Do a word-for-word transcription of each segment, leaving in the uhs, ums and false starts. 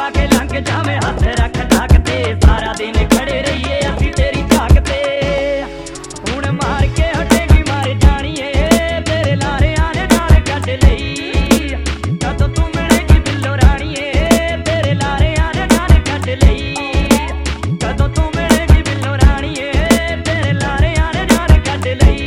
के लंघ जावे हथ रख ढक ते सारा दिन खड़े रहिए असीं तेरी झाक ते हुण मार के हटेगी मार जाणीए तेरे लारियां ने नाल कढ लई कदों तू मिलेगी बिल्लो राणीए तेरे लारियां ने नाल कढ लई कदों तू मिलेगी बिल्लो राणीए तेरे लारियां ने नाल कढ लई।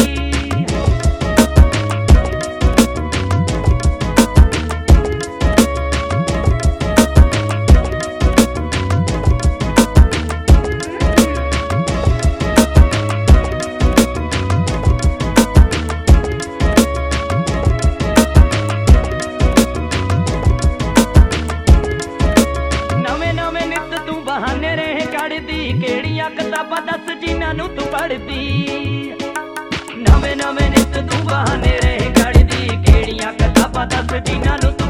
बहाने रहे कढ़दी केड़ियां किताबां दस जिन्हां नूं तू पढ़दी नवे नवे नित तू बहाने रहे कढ़दी केड़ियां किताबां दस जिन्हां नूं तू